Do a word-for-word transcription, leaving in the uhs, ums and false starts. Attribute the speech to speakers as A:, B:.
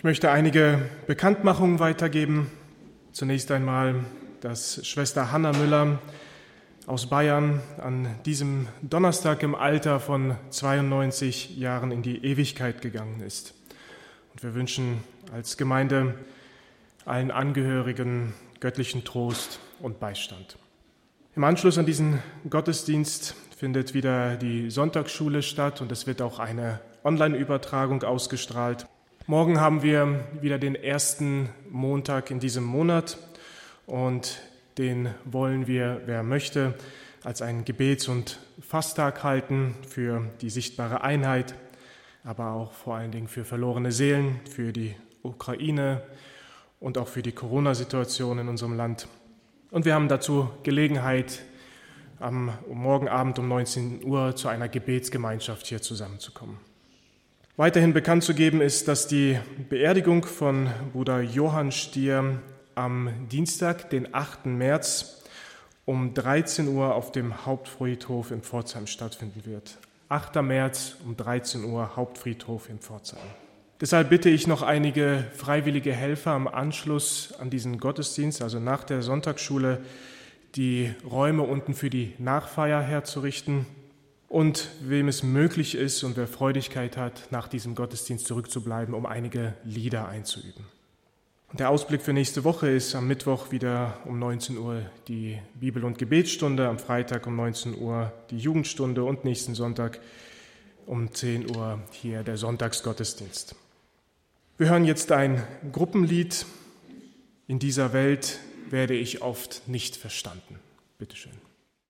A: Ich möchte einige Bekanntmachungen weitergeben. Zunächst einmal, dass Schwester Hanna Müller aus Bayern an diesem Donnerstag im Alter von zweiundneunzig Jahren in die Ewigkeit gegangen ist. Und wir wünschen als Gemeinde allen Angehörigen göttlichen Trost und Beistand. Im Anschluss an diesen Gottesdienst findet wieder die Sonntagsschule statt und es wird auch eine Online-Übertragung ausgestrahlt. Morgen haben wir wieder den ersten Montag in diesem Monat und den wollen wir, wer möchte, als einen Gebets- und Fasttag halten für die sichtbare Einheit, aber auch vor allen Dingen für verlorene Seelen, für die Ukraine und auch für die Corona-Situation in unserem Land. Und wir haben dazu Gelegenheit, am morgen Abend um neunzehn Uhr zu einer Gebetsgemeinschaft hier zusammenzukommen. Weiterhin bekannt zu geben ist, dass die Beerdigung von Bruder Johann Stier am Dienstag, den achten März, um dreizehn Uhr auf dem Hauptfriedhof in Pforzheim stattfinden wird. achter März um dreizehn Uhr, Hauptfriedhof in Pforzheim. Deshalb bitte ich noch einige freiwillige Helfer am Anschluss an diesen Gottesdienst, also nach der Sonntagsschule, die Räume unten für die Nachfeier herzurichten. Und wem es möglich ist und wer Freudigkeit hat, nach diesem Gottesdienst zurückzubleiben, um einige Lieder einzuüben. Und der Ausblick für nächste Woche ist am Mittwoch wieder um neunzehn Uhr die Bibel- und Gebetsstunde, am Freitag um neunzehn Uhr die Jugendstunde und nächsten Sonntag um zehn Uhr hier der Sonntagsgottesdienst. Wir hören jetzt ein Gruppenlied. In dieser Welt werde ich oft nicht verstanden. Bitte schön.